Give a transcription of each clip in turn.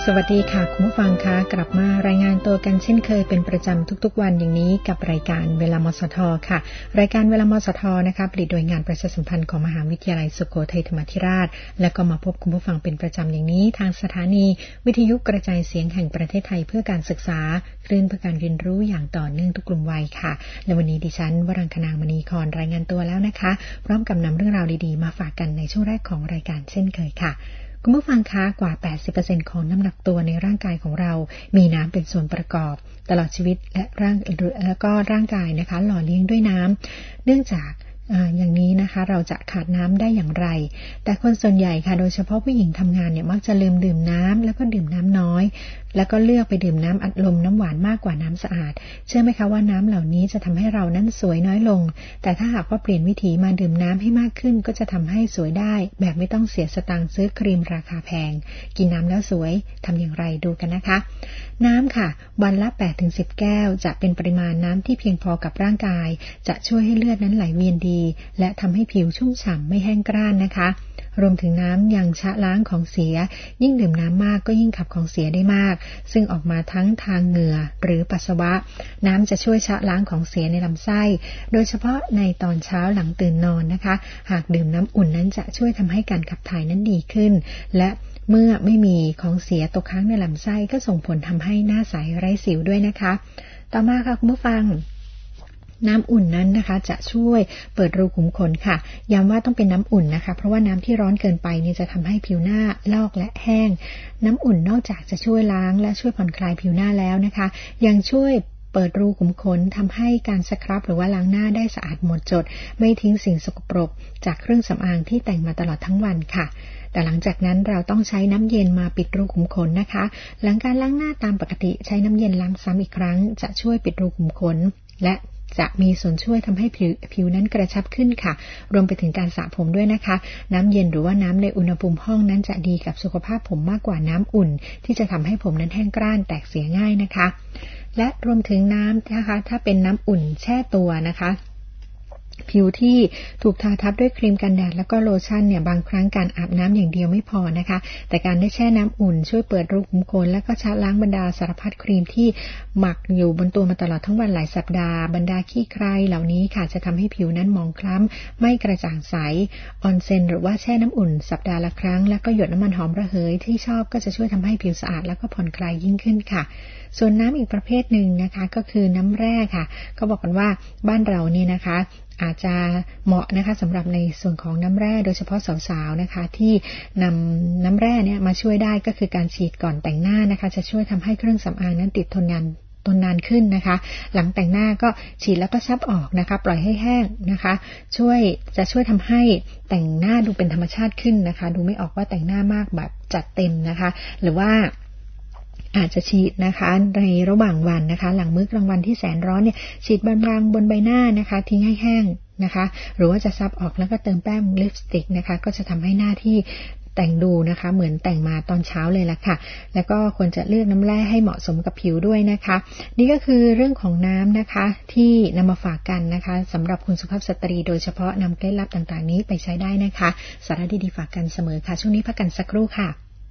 สวัสดีค่ะคุณผู้ฟังคะกลับมารายงานตัวกันเช่นเคยเป็นประจำทุกๆวันอย่างนี้กับรายการเวลามสทค่ะรายการเวลามสทนะคะผลิตโดยงานประชาสัมพันธ์ของมหาวิทยาลัยสุโขทัยธรรมาธิราชและก็มาพบคุณผู้ฟังเป็นประจำอย่างนี้ทางสถานีวิทยุกระจายเสียงแห่งประเทศไทยเพื่อการศึกษาคลื่นเพื่อการเรียนรู้อย่างต่อเนื่องทุกกลุ่มวัยค่ะและวันนี้ดิฉันวรังคณามณีครรายงานตัวแล้วนะคะพร้อมกับนำเรื่องราวดีๆมาฝากกันในช่วงแรกของรายการเช่นเคยค่ะคุณผู้ฟังคะกว่า 80% ของน้ำหนักตัวในร่างกายของเรามีน้ำเป็นส่วนประกอบตลอดชีวิตและร่างกายนะคะหล่อเลี้ยงด้วยน้ำเนื่องจากอย่างนี้นะคะเราจะขาดน้ำได้อย่างไรแต่คนส่วนใหญ่ค่ะโดยเฉพาะผู้หญิงทำงานเนี่ยมักจะลืมดื่มน้ำแล้วก็ดื่มน้ำน้อยแล้วก็เลือกไปดื่มน้ำอัดลมน้ำหวานมากกว่าน้ำสะอาดเชื่อไหมคะว่าน้ำเหล่านี้จะทำให้เรานั้นสวยน้อยลงแต่ถ้าหากว่าเปลี่ยนวิถีมาดื่มน้ำให้มากขึ้นก็จะทำให้สวยได้แบบไม่ต้องเสียสตางค์ซื้อครีมราคาแพงกินน้ำแล้วสวยทำอย่างไรดูกันนะคะน้ำค่ะวันละ 8-10 แก้วจะเป็นปริมาณน้ำที่เพียงพอกับร่างกายจะช่วยให้เลือดนั้นไหลเวียนดีและทำให้ผิวชุ่มฉ่ำไม่แห้งกร้านนะคะรวมถึงน้ำยังชะล้างของเสียยิ่งดื่มน้ำมากก็ยิ่งขับของเสียได้มากซึ่งออกมาทั้งทางเหงื่อหรือปัสสาวะน้ำจะช่วยชะล้างของเสียในลำไส้โดยเฉพาะในตอนเช้าหลังตื่นนอนนะคะหากดื่มน้ำอุ่นนั้นจะช่วยทำให้การขับถ่ายนั้นดีขึ้นและเมื่อไม่มีของเสียตกค้างในลำไส้ก็ส่งผลทำให้หน้าใสไร้สิวด้วยนะคะต่อมาค่ะคุณผู้ฟังน้ำอุ่นนั้นนะคะจะช่วยเปิดรูขุมขนค่ะย้ำว่าต้องเป็นน้ำอุ่นนะคะเพราะว่าน้ำที่ร้อนเกินไปเนี่ยจะทำให้ผิวหน้าลอกและแห้งน้ำอุ่นนอกจากจะช่วยล้างและช่วยผ่อนคลายผิวหน้าแล้วนะคะยังช่วยเปิดรูขุมขนทำให้การสครับหรือว่าล้างหน้าได้สะอาดหมดจดไม่ทิ้งสิ่งสกปรกจากเครื่องสำอางที่แต่งมาตลอดทั้งวันค่ะแต่หลังจากนั้นเราต้องใช้น้ำเย็นมาปิดรูขุมขนนะคะหลังการล้างหน้าตามปกติใช้น้ำเย็นล้างซ้ำอีกครั้งจะช่วยปิดรูขุมขนและจะมีส่วนช่วยทำให้ผิวนั้นกระชับขึ้นค่ะรวมไปถึงการสระผมด้วยนะคะน้ำเย็นหรือว่าน้ำในอุณหภูมิห้องนั้นจะดีกับสุขภาพผมมากกว่าน้ำอุ่นที่จะทำให้ผมนั้นแห้งกร้านแตกเสียง่ายนะคะและรวมถึงน้ำนะคะถ้าเป็นน้ำอุ่นแช่ตัวนะคะผิวที่ถูกทาทับด้วยครีมกันแดดแล้วก็โลชั่นเนี่ยบางครั้งการอาบน้ำอย่างเดียวไม่พอนะคะแต่การได้แช่น้ำอุ่นช่วยเปิดรูขุมขนแล้วก็ชะล้างบรรดาสารพัดครีมที่หมักอยู่บนตัวมาตลอดทั้งวันหลายสัปดาห์บรรดาขี้ใครเหล่านี้ค่ะจะทำให้ผิวนั้นหมองคล้ำไม่กระจ่างใสออนเซ็นหรือว่าแช่น้ำอุ่นสัปดาห์ละครั้งแล้วก็หยดน้ำมันหอมระเหยที่ชอบก็จะช่วยทำให้ผิวสะอาดแล้วก็ผ่อนคลายยิ่งขึ้นค่ะส่วนน้ำอีกประเภทหนึ่งนะคะก็คือน้ำแร่ค่ะเขาบอกกันว่าบ้านเรานี่นะคะอาจจะเหมาะนะคะสำหรับในส่วนของน้ำแร่โดยเฉพาะสาวๆนะคะที่นำน้ำแร่เนี่ยมาช่วยได้ก็คือการฉีดก่อนแต่งหน้านะคะจะช่วยทำให้เครื่องสำอางนั้นติดทนนานขึ้นนะคะหลังแต่งหน้าก็ฉีดแล้วก็ซับออกนะคะปล่อยให้แห้งนะคะจะช่วยทำให้แต่งหน้าดูเป็นธรรมชาติขึ้นนะคะดูไม่ออกว่าแต่งหน้ามากแบบจัดเต็มนะคะหรือว่าอาจจะฉีดนะคะในระหว่างวันนะคะหลังมื้อกลางวันที่แสนร้อนเนี่ยฉีดบางๆบนใบหน้านะคะทิ้งให้แห้งนะคะหรือว่าจะซับออกแล้วก็เติมแป้งลิปสติกนะคะก็จะทำให้หน้าที่แต่งดูนะคะเหมือนแต่งมาตอนเช้าเลยล่ะค่ะแล้วก็ควรจะเลือกน้ำแร่ให้เหมาะสมกับผิวด้วยนะคะนี่ก็คือเรื่องของน้ำนะคะที่นำมาฝากกันนะคะสำหรับคุณสุภาพสตรีโดยเฉพาะนำเคล็ดลับต่างๆนี้ไปใช้ได้นะคะสาระดีๆฝากกันเสมอค่ะช่วงนี้พักกันสักครู่ค่ะ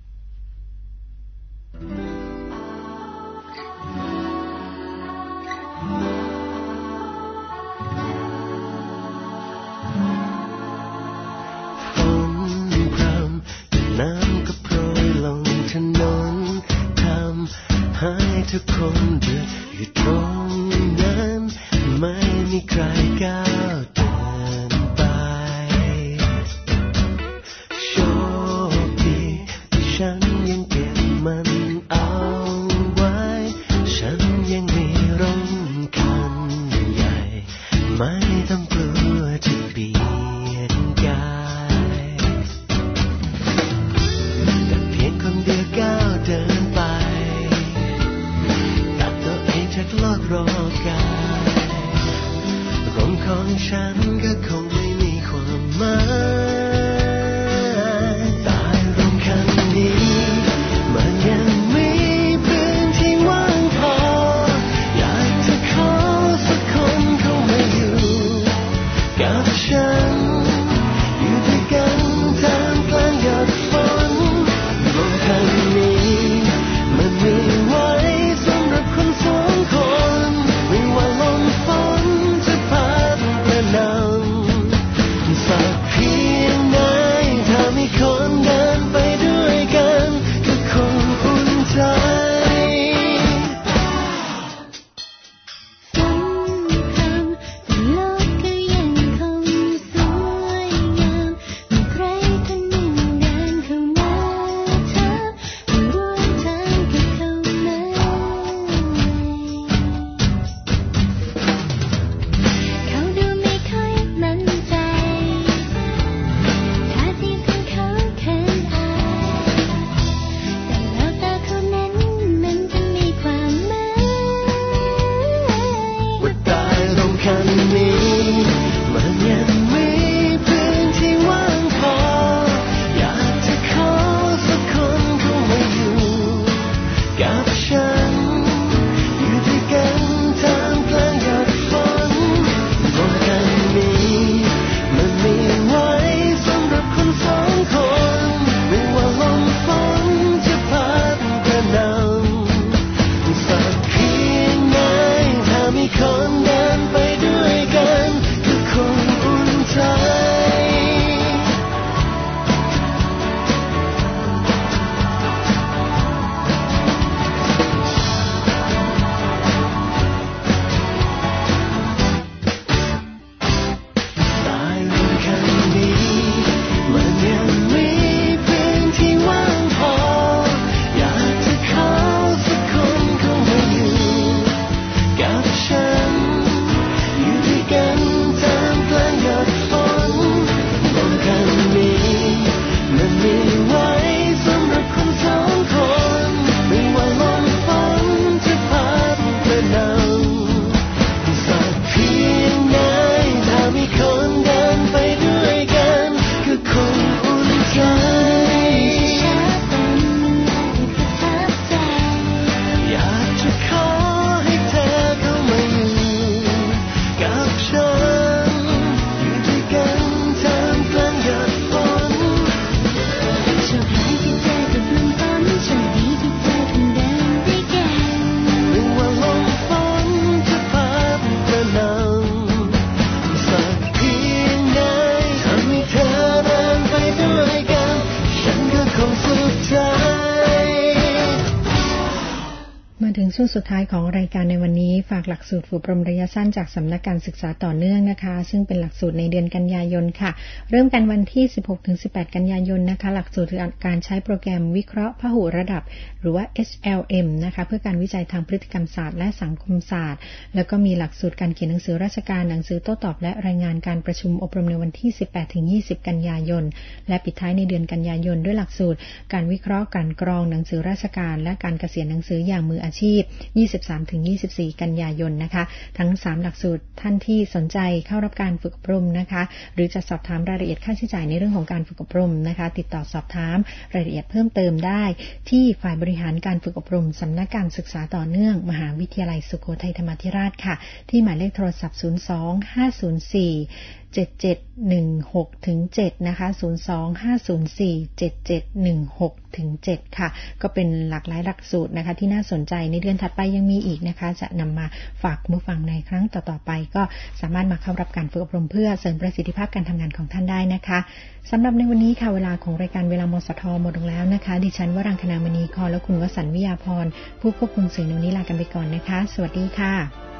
น้ำก็โปรยลงถนนทำให้ทุกคนเดือดอยู่ตรงนั้นไม่มีใครก้าวเดินไปโชคดีที่ฉันยังเก็บมันเอาไว้ฉันยังมีร่มคันใหญ่ไม่ต้องกลัวจะเบียดกายคนเดียวก้าวเดินไปตัดตัวเองจากโลกรอบกายร่มของฉันช่วงสุดท้ายของรายการในวันนี้ฝากหลักสูตรฝึกอบรมระยะสั้นจากสำนักการศึกษาต่อเนื่องนะคะซึ่งเป็นหลักสูตรในเดือนกันยายนค่ะเริ่มกันวันที่ 16-18 กันยายนนะคะหลักสูตรการใช้โปรแกรมวิเคราะห์พหุระดับหรือว่า SLM นะคะเพื่อการวิจัยทางพฤติกรรมศาสตร์และสังคมศาสตร์แล้วก็มีหลักสูตรการเขียนหนังสือราชการหนังสือโต้ตอบและรายงานการประชุมอบรมในวันที่ 18-20 กันยายนและปิดท้ายในเดือนกันยายนด้วยหลักสูตรการวิเคราะห์การกรองหนังสือราชการและการเกษียณหนังสืออย่างมืออาชีพ 23-24 กันยายนนะคะทั้ง3หลักสูตรท่านที่สนใจเข้ารับการฝึกอบรมนะคะหรือจะสอบถามรายละเอียดค่าใช้จ่ายในเรื่องของการฝึกอบรมนะคะติดต่อสอบถามรายละเอียดเพิ่มเติมได้ที่ฝ่ายบริหารการฝึกอบรมสำนักการศึกษาต่อเนื่องมหาวิทยาลัยสุโขทัยธรรมาธิราชค่ะที่หมายเลขโทรศัพท์ 02-504-7716-7 นะคะ 02-504-7716-7 ค่ะก็เป็นหลากหลายหลักสูตรนะคะที่น่าสนใจในเดือนถัดไปยังมีอีกนะคะจะนำมาฝากผู้ฟังในครั้งต่อๆไปก็สามารถมาเข้ารับการฝึกอบรมเพื่อเสริมประสิทธิภาพการทำงานของท่านได้นะคะสำหรับในวันนี้ค่ะเวลาของรายการเวลามสทหมดลงแล้วนะคะดิฉันวรังคณามณีคและคุณวสันต์วิยาพรผู้ควบคุมสื่อในวันนี้ลากันไปก่อนนะคะสวัสดีค่ะ